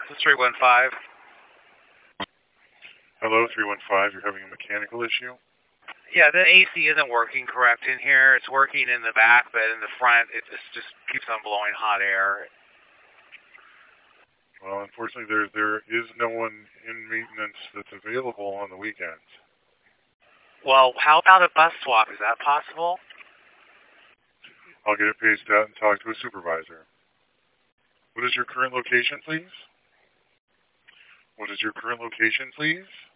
This is 315. Hello, 315. You're having a mechanical issue? Yeah, the AC isn't working correct in here. It's working in the back, but in the front, it just keeps on blowing hot air. Well, unfortunately, there is no one in maintenance that's available on the weekends. Well, how about a bus swap? Is that possible? I'll get it paged out and talk to a supervisor. What is your current location, please? What is your current location, please?